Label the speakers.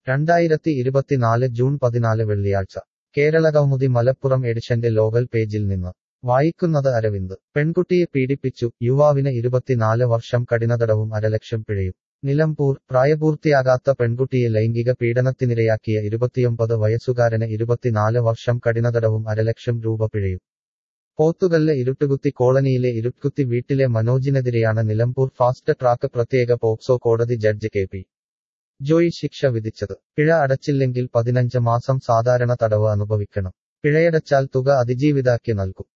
Speaker 1: 2024 June 14 വെള്ളിയാഴ്ച കേരളകൗമുദി മലപ്പുറം എഡിഷന്റെ local പേജിൽ നിന്ന് വായിക്കുന്നത് അരവിന്ദ് പെൺകുട്ടിയെ പീഡിപ്പിച്ചു യുവാവിന് 24 വർഷം കഠിനതടവും അരലക്ഷം പിഴയും നിലമ്പൂർ പ്രായപൂർത്തിയാകാത്ത പെൺകുട്ടിയെ ലൈംഗിക പീഡനത്തിനിരയാക്കിയ 29 വയസ്സുകാരന് 24 വർഷം കഠിനതടവും അരലക്ഷം രൂപ പിഴയും പോത്തുകല്ല് ഇരുട്ടുകുത്തി കോളനിയിലെ ഇരുട്ടുകുത്തി വീട്ടിലെ മനോജിനെതിരെയാണ് നിലമ്പൂർ ഫാസ്റ്റ് ട്രാക്ക് പ്രത്യേക പോക്സോ കോടതി ജഡ്ജ് കെ.പി. ജോയ് ശിക്ഷ വിധിച്ചത് പിഴ അടച്ചില്ലെങ്കിൽ 15 മാസം സാധാരണ തടവ് അനുഭവിക്കണം പിഴയടച്ചാൽ തുക അതിജീവിതാക്കി നൽകും